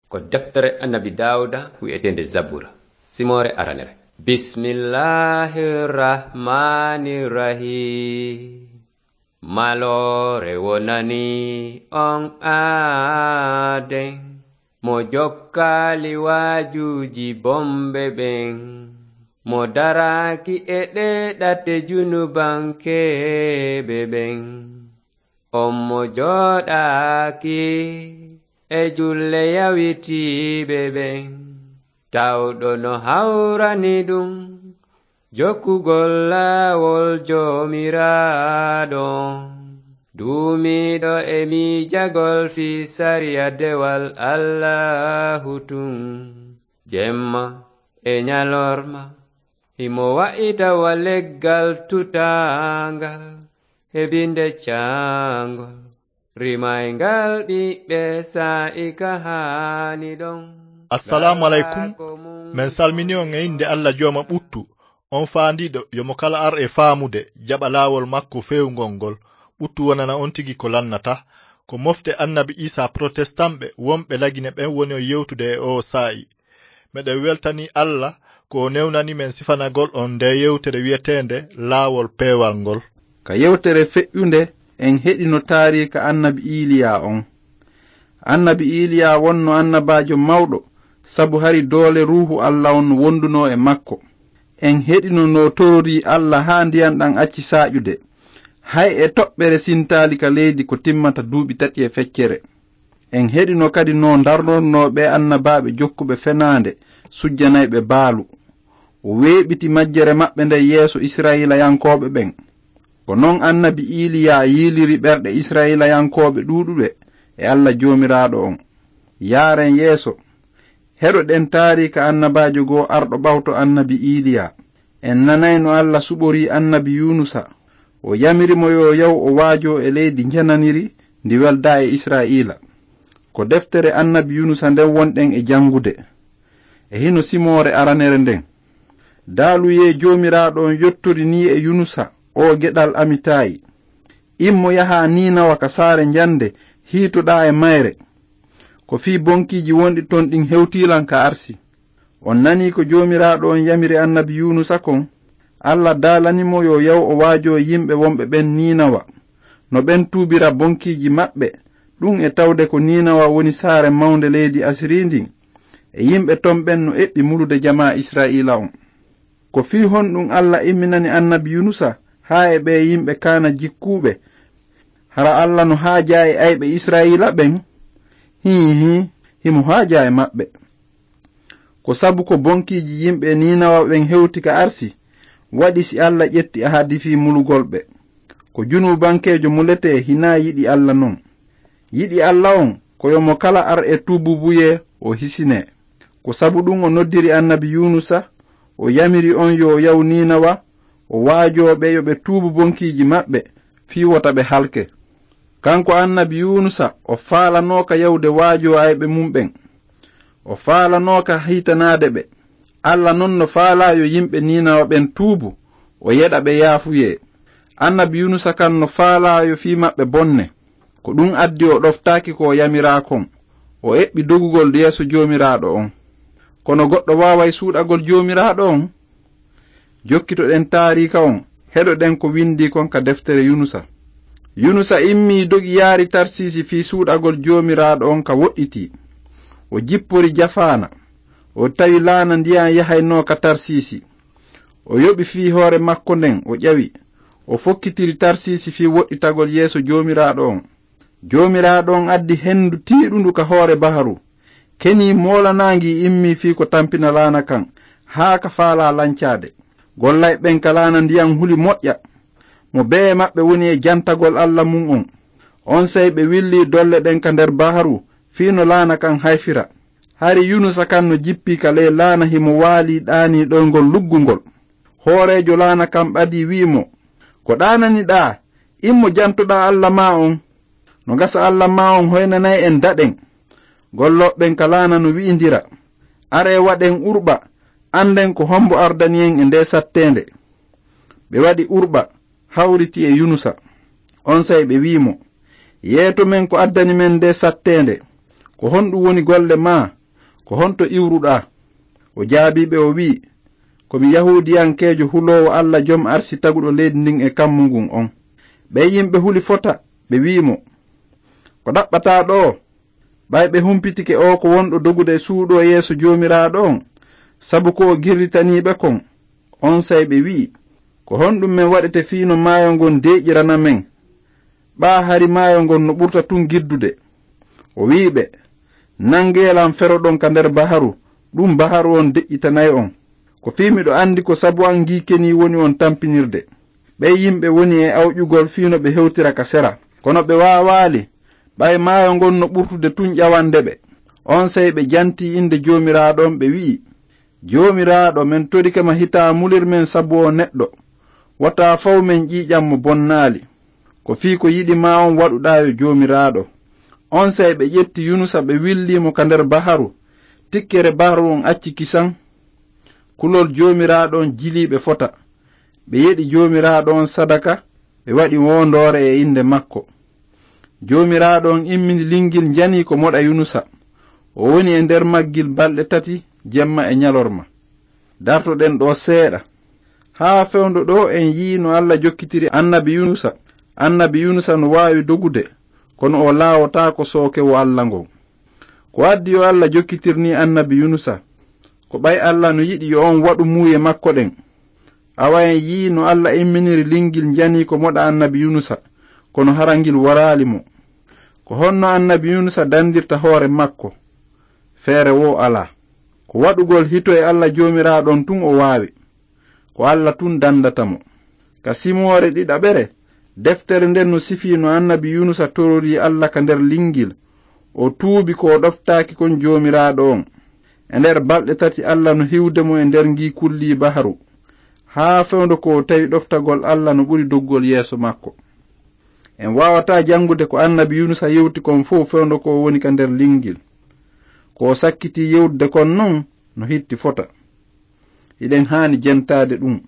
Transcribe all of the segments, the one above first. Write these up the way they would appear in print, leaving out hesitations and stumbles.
ko deftere annabi Dawuda wi'etende Zabura simore aranere. Bismillahirrahmanirrahim. Malore wonani on aden mo jokkali wajuji bombe ben mo daraki e ɗeɗate junubankebe ben on mo joɗaki e julle yawitiɓe ben tawɗo no hawrani ɗum jokkugol laawol jomiraɗo duumiɗo e miijagol fi sariya dewal Allahu tun jemma e nyalorma himo wa'itawa leggal tutangal hebinde cangol rimaygal ɓiɓɓe sa'ika hani ɗon. Assalamu alaikum. Men salmini on e inde Allah jooma ɓuttu on faandiɗo yomo kala ar e faamude jaɓa laawol makko fewngol ngol ɓuttu wonana on tigi ko lannata ko mofte annabi Isa protestanɓe wonɓe lagine ɓen woni o yewtude e o saa'i meɗen weltani Allah ko newnani men sifanagol on nde yewtere wi'etende laawol peewal ngol. Ka yewtere feƴƴunde en heɗino taarika annabi Iliya on. Annabi Iliya wonno annabajo mawɗo sabu hari doole ruuhu Allah on wonduno e makko. En heɗino no torori Allah haa ndiyan ɗan acci saaƴude hay e toɓɓere sintaali ka leydi ko timmata duuɓi 3 e feccere. En heɗino kadi no darnornoɓe annabaaɓe jokkuɓe fenaande sujjanayɓe baalu o weeɓiti majjere maɓɓe nde yeeso Israilayankoɓe ɓen. Ko non annabi Iliya yiliri ɓerɗe Israilayankoɓe ɗuuɗuɓe e Allah jomiraɗo on. Yaaren yeeso heɗoɗen taarika annabajo goo arɗo ɓawto annabi Iliya. En nanayno Allah suɓori annabi Yunusa o yamirimo yo yaw o waajo e leydi jananiri ndi welda e Israila. Ko deftere annabi Yunusa nden wonɗen e jangude e hino simore aranere nden. Daaluye jomiraɗo on yottori ni e Yunusa o geɗal amitayi immo yaha Ninawa ka saare jande hiitoɗa e mayre ko fi bonkiji wonɗi ton ɗin hewtilan ka arsi. On nani ko jomiraɗo on yamiri annabi Yunusa kon. Allah daalanimo yo yaw o waajo yimɓe wonɓe ɓen Ninawa no ɓen tuubira bonkiji maɓɓe ɗum e tawde ko Ninawa woni saare mawnde leydi Asirindin e yimɓe ton ɓen no eɓɓi mulude jama Israila on. Ko fi honɗum Allah imminani annabi Yunusa haa e ɓe yimɓe kana jikkuɓe hara Allah no haaja e ayɓe Israila ɓen himo haaja e maɓɓe ko sabu ko bonkiji yimɓe Ninawa ɓen hewti ka arsi waɗi si Allah ƴetti ahadi fi mulugol ɓe. Ko junubankejo mulete hina yiɗi Allah non. Yiɗi Allah on ko yomo kala ar e tububuye o hisine. Ko sabu ɗum o noddiri annabi Yunusa o yamiri on yo yaw Ninawa o waajoɓe yo ɓe tuubu bonkiji maɓɓe fi wota ɓe halke. Kanko annabi Yunusa o faalanoka yawde waajo ayɓe mum ɓen o faalanoka hitanade ɓe. Allah non no faala yo yimɓe Ninawa ɓen tuubu o yeɗa ɓe yaafuye. Annabi Yunusa kan no faala yo fi maɓɓe bonne ko ɗum addi o ɗoftaaki ko yamirakon o eɓɓi dogugol yeeso jomiraɗo on. Kono goɗɗo waaway suuɗagol jomiraɗo on. Jokkitoɗen taarika on heɗoɗen ko windi kon ka deftere Yunusa. Yunusa immi dogi yaari Tarsisi fi suuɗagol jomiraɗo on ka woɗɗiti o jippori Jafana o tawi laana ndiyan yahayno ka Tarsisi o yoɓi fi hoore makko nden o ƴawi o fokkitiri Tarsisi fi woɗɗitagol yeeso jomiraɗo on. Jomiraɗo on addi hendu tiiɗundu ka hoore baharu keni molanangi immi fi ko tampina laana kan haa ka faala lancade. Gollay ɓen ka laana ndiyan huli moƴƴa mo bee maɓɓe woni e jantagol Allah mum on. On sey ɓe willi dolle ɗen ka nder baharu fi no laana kan hayfira. Hari Yunusa kan no jippi ka ley laana himo waali ɗaani ɗoygol luggungol. Hoorejo laana kan ɓadi wi'imo ko ɗananiɗa immo jantoɗa Allah ma on no gasa Allah ma on hoynanay en daɗen. Golloɓɓen ka laana no wi'indira are waɗen urɓa anden ko hombo ardaniyen e nde sattende. Ɓe waɗi urɓa hawriti e Yunusa. On sey ɓe wi'imo yeeto men ko addani men nde sattende ko honɗum woni golle ma ko honto iwruɗa? O jaabiɓe o wi, komi yahudiyankejo hulowo Allah jom arsi taguɗo leydi ndin e kammu ngun on. ɓe yimɓe huli fota, ɓe wimo, ko ɗaɓɓata ɗo? ɓay ɓe humpitike o ko wonɗo dogude suuɗo yeeso jomiraɗo on, sabu ko o girritaniɓe kon. On say ɓe wi, ko honɗum men waɗete fiino maayo ngon deƴirana men, ɓa hari maayo ngon no ɓurta tun giddude. O wiɓe, nangeelam feroɗon ka nder baharu, ɗum baharu on deƴƴitanayi on. Ko fimiɗo andi ko sabu an gikeni woni on tampinirde. ɓe yimɓe woni e awƴugol fiino ɓe hewtira ka sera, kono ɓe waawali, ɓay maayo ngon no ɓurtude tun ƴawande ɓe. On say ɓe janti inde jomiraɗon, ɓe wi'i, jomiraɗo, men torikema hita mulirmen sabu o neɗɗo, wata faw men ƴiƴammo bonnaali. Ko fii ko yiɗi ma on waɗuɗa yo jomiraɗo. On say ɓe ƴetti Yunusa ɓe willimo ka nder baharu, tikkere baharu on acci kisan. Kulol jomiraɗon jiliɓe fota, ɓe yeɗi jomiraɗon sadaka, ɓe waɗi wondore e inde makko. Jomiraɗon immini lingil jani ko moɗa Yunusa, o woni e nder maggil balɗe 3 jemma e ñalorma. Dartoɗen ɗo seeɗa. Haa fewndo ɗo en yii no Allah jokkitiri annabi Yunusa. Annabi Yunusa no waawi dogude, kono o laawota ko sookewo Allah ngon. Ko addi yo Allah jokkitirni annabi Yunusa, ko ɓay Allah no yiɗi yo on waɗu muuye makko ɗen. Awa en yii no Allah imminiri lingil jani ko moɗa annabi Yunusa, kono harangil waraali mo. Ko honno annabi Yunusa dandirta hoore makko, feere wo ala. Ko waɗugol hito e Allah jomiraɗon tun o waawi, ko Allah tun dandata mo. Ka simore ɗiɗaɓere, deftere nden no sifi no annabi Yunusa torori Allah ka nder lingil, o tuubi ko o ɗoftaaki kon jomiraɗo on. E nder balɗe 3 Allah no hiwde mo e nder ngi kulli baharu, haa fewndo ko o tawi ɗoftagol Allah no ɓuri doggol yeeso makko. En wawata jangude ko annabi Yunusa yewti kon fof fewndo ko woni ka nder lingil. Ko sakkiti yewtude kon non no hitti fota. Iɗen haani jentade ɗum.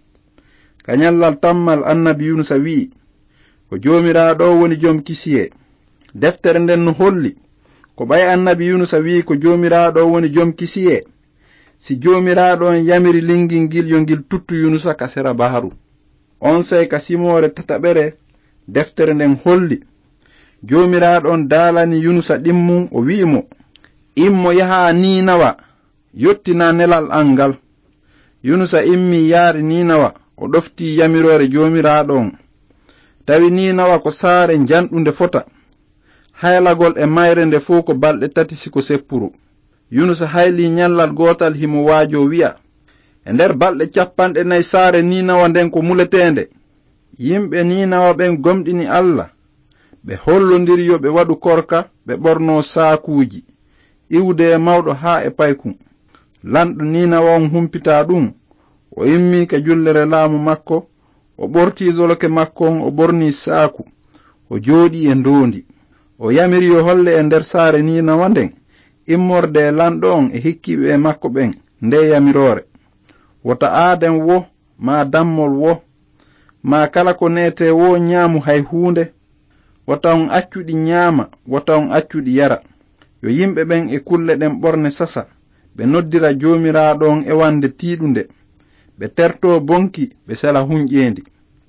Ka ñallal tammal annabi Yunusa wi'i, ko jomiraɗo woni joom kisiye. Deftere nden no holli, ko ɓay annabi Yunusa wi'i ko jomiraɗo woni joom kisiye, si jomiraɗo on yamiri lingil ngil yo ngil tuttu Yunusa ka sera baharu. On say ka simore tataɓere, deftere nden holli, jomiraɗo on daalani Yunusa ɗimmum, o wi'imo, immo yaha Ninawa, yottina nelal an ngal. Yunusa immi yaari Ninawa, o ɗofti yamirore jomiraɗo on. Tawi Ninawa ko saare janɗunde fota, haylagol e mayre nde fof ko balɗe 3 siko seppuru. Yunusa hayli ñallal gotal himo waajo wi'a, e nder balɗe 40 saare Ninawa nden ko muletende. Yimɓe Ninawa ɓen gomɗini Allah, ɓe hollondiri yo ɓe waɗu korka, ɓe ɓorno saakuuji, iwde e mawɗo haa e paykum. Lanɗo Ninawa on humpita ɗum, o immi ka jullere laamu makko, o ɓorti doloke makko on, o ɓorni saaku, o jooɗi e ndondi. O yamiri yo holle e nder saare Ninawa nden, immorde e lanɗo on e hikkiɓe e makko ɓen nde yamirore. Wota aaden wo, ma dammol wo, ma kala ko neete wo ñaamu hay huunde. Wota on accuɗi ñaama, wota on accuɗi yara. Yo yimɓe ɓen e kulle ɗen ɓorne sasa, ɓe noddira jomiraɗo on e wande tiiɗunde, ɓe terto bonki, ɓe sela hunƴeendi.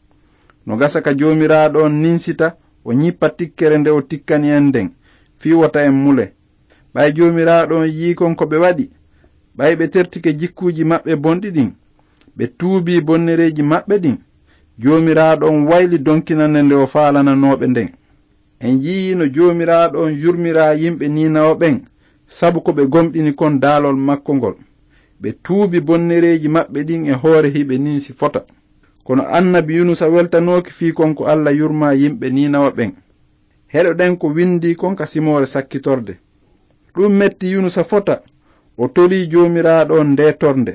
No gasa ka jomiraɗo on ninsita, o ñippa tikkere nde o tikkani en nden, fiwata en mule. ɓay jomiraɗo on yii kon ko ɓe waɗi, ɓay ɓe tertike jikkuji maɓɓe bonɗi ɗin, ɓe tuubi bonnereji maɓɓe ɗin, jomiraɗo on wayli donkinande nde o faalananoɓe nden. En yii no jomiraɗo on yurmira yimɓe Ninawa ɓen, sabu ko ɓe gomɗini kon daalol makko ngol. Ɓe tuubi bonnereji maɓɓe ɗin e hoore hiɓe ninsi fota. Kono annabi Yunusa weltanoki fii kon ko Allah yurma yimɓe Ninawa ɓen. Heɗo ɗen ko windi kon ka simore sakkitorde. Ɗum metti Yunusa fota, o toli jomiraɗo on ndetorde.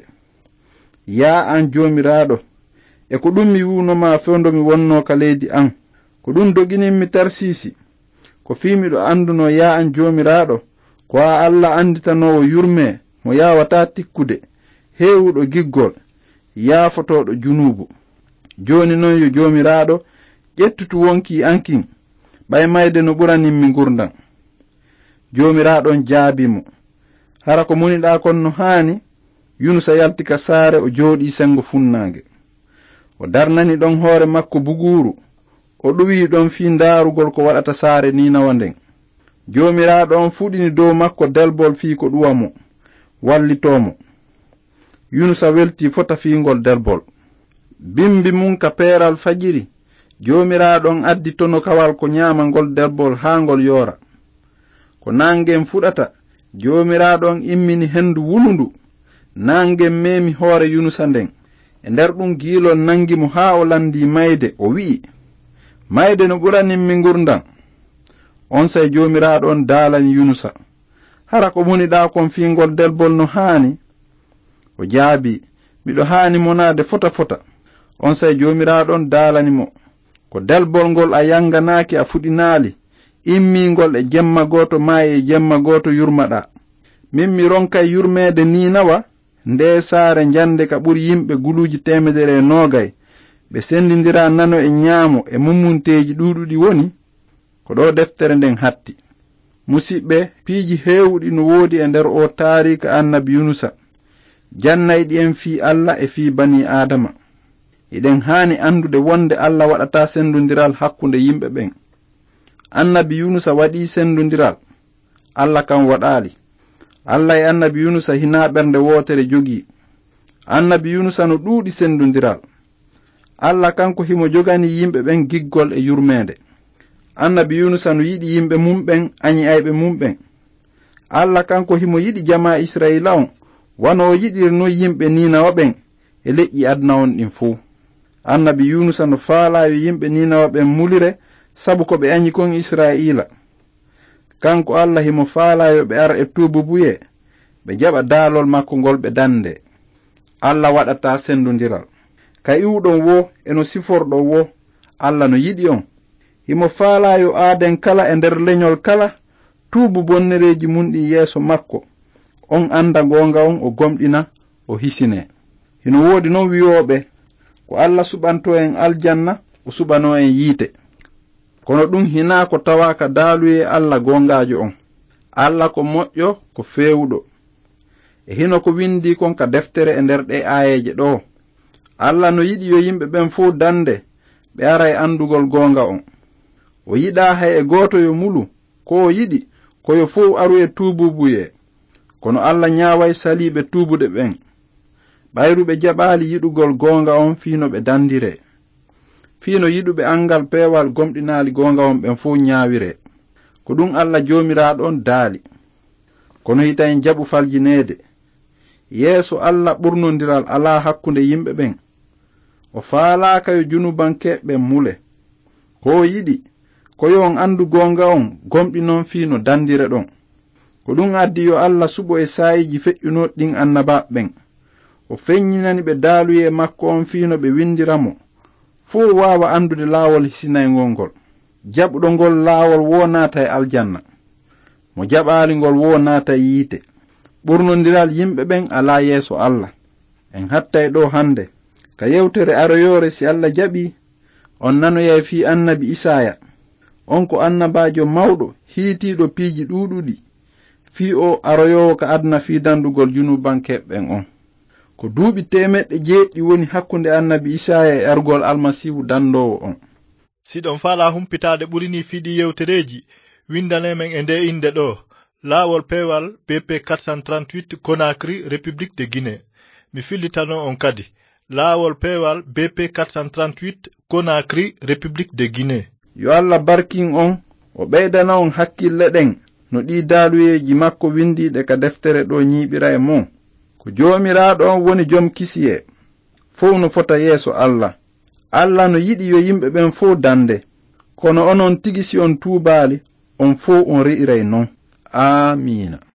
Ya an jomiraɗo, e ko ɗum mi wunoma fewndo mi wonno ka leydi an, ko ɗum dogininmi Tarsisi, ko fimiɗo anduno ya an jomiraɗo, ko a Allah anditanowo yurme mo yawata tikkude, heewuɗo giggol, yaafotoɗo junubu. Joni noon yo jomiraɗo, ƴettutu wonki ankin, ɓay mayde no ɓuraninmi gurdam. Jomiraɗon jaabimo, hara ko muniɗa kon no haani, Yunusa yalti ka saare o jooɗi sengo funnaange. O darnani ɗon hoore makko buguru, o ɗuwi ɗon fi ndaarugol ko waɗata saare Ninawa nden. Joomiraaɗo on fuɗini dow makko delbol fi ko ɗuwa mo, wallitomo. Yunusa welti fota fiingol delbol. Bimbi mum ka peeral fajiri, joomiraaɗo on addi tono kawal ko nyaama ngol delbol haa ngol yoora. Ko nangen fuɗata, joomiraaɗo on immini hendu wulundu. Nangen memi hoore Yunusa nden. E nder ɗum giilol nangi mo haa o landi mayde, o wi'i, mayde no ɓuraninmi ngurdan. On say joomiraaɗo on daalani Yunusa, hara ko muniɗa kon fiingol delbol no haani? O jaabi, miɗo haani monaade fota fota. On say joomiraaɗo on daalani mo, ko delbol ngol a yanganaaki a fuɗinaali, immingol e jemma gooto maayi e jemma gooto yurmaɗa. Min mi ronkay yurmeede Ninawa, nde saare jande ka ɓuri yimɓe guluuji 120 ɓe sendindira nano e ñaamo e mummunteeji ɗuuɗuɗi woni, ko ɗo deftere nden hatti. Musidɓe, piiji heewɗi no woodi e nder o taarika annabi Yunusa, jannayɗi en fii Allah e fii bani Adama. Eɗen haani andude wonde Allah waɗata sendundiral hakkunde yimɓe ɓen. Annabi Yunusa waɗi sendundiral, Allah kam waɗaali. Allah e annabi Yunusa hina ɓernde wootere jogii. Annabi Yunusa no ɗuuɗi sendundiral. Allah kanko himo jogani yimɓe ɓen giggol e yurmeende. Annabi Yunusa no yiɗi yimɓe mum ɓen añi ayɓe mum ɓen. Allah kanko himo yiɗi jama Israila on, wano o yiɗirno yimɓe Ninawa ɓen e leƴƴi adna on ɗin fuu. Annabi Yunusa no faalayo yimɓe Ninawa ɓen mulire sabu ko ɓe añi kon Israila. Kanko Allah himo faalayo ɓe ara e tuububuye, ɓe jaɓa daalol makko ngol ɓe dande. Allah waɗata sendundiral. Ka iwɗon wo eno siforɗo wo, Allah no yiɗi on. Himo faalayo aaden kala e nder leñol kala, tuubu bonnereji mum ɗi yeeso makko. On anda gonga on o gomɗina, o hisine. Hino woodi non wiyoɓe, ko Allah suɓanto en aljanna, o suɓano en yiite. Kono ɗum hina ko tawaka daaluye Allah gongajo on. Allah ko moƴƴo, ko feewuɗo. E hino ko windi kon ka deftere e nder ɗe ayeje ɗo. Allah no yiɗi yo yimɓe ɓen fuu dande, ɓe ara e andugol gonga on. O yiɗa hay e gooto yo mulu, ko o yiɗi, ko yo fuu aru e tuububuye. Kono Allah ñaaway saliɓe tuubude ɓen. Ɓayruɓe jaɓaali yiɗugol gonga on fiino ɓe dandire. Fiino yiɗuɓe angal peewal gomɗinaali gonga on ɓen fuu ñaawire. Ko ɗum Allah joomiraaɗo on daali. Kono hita en jaɓu faljineede. Yeeso Allah ɓurnondiral alaa hakkunde yimɓe ɓen. O faalaaka yo junubankeɓe mule. Ko o yiɗi, ko yo on andu gonga on gomɗinon fiino dandire ɗon. Ko ɗum addi yo Allah suɓo e saayiji feƴƴunoɗi ɗin annaba ɓen. O feññinani ɓe daaluye makko on fiino ɓe windiramo. Fuu waawa andude laawol hisinaygol ngol. Jaɓuɗo ngol laawol wo naata e aljanna. Mo jaɓaali ngol wo naata e yiite. Ɓurnondiral yimɓe ɓen alaa yeeso Allah. En hattay ɗo hande. Ka yewtere aroyore si Allah jaɓi, on nanoyay fi annabi Isaya. On ko annabajo mawɗo hiitiiɗo piiji ɗuuɗuɗi. Fi o aroyowo ka adna fi dandugol junubankeɓɓen on. Ko duuɓi 700 woni hakkunde annabi Isaya e argol almasihu dandowo on. Siɗon faala humpitaade ɓurini fiɗi yewtereji, windanemen e nde inde ɗo, laawol peewal BP 438 Conakry, République de Guinée. Mi fillitano on kadi, laawol peewal BP 438 Conakry, République de Guinée. Yo Allah barkin on, o ɓeydana on hakkille ɗen, no ɗi daaluyeji makko windiɗe ka deftere ɗo ñiiɓira e mon. Ko joomiraaɗo on woni jom kisiye, fof no fota yeeso Allah. Allah no yiɗi yo yimɓe ɓen fof dande, kono onon tigi si on tuubaali, on fof on re'iray non. Amiina.